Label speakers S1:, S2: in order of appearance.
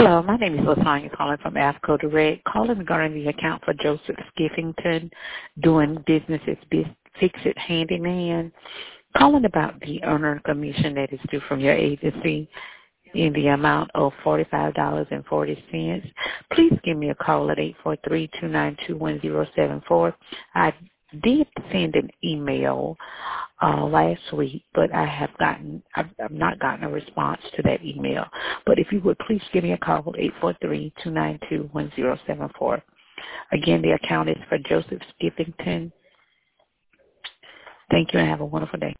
S1: Hello, my name is Latanya calling from AFCO Direct, calling regarding the account for Joseph Skiffington doing business as Fix-It Handyman, calling about the earner commission that is due from your agency in the amount of $45.40. Please give me a call at 843-292-1074. I did send an email last week, but I've not gotten a response to that email. But if you would please give me a call at 843-292-1074. Again, the account is for Joseph Skiffington. Thank you and have a wonderful day.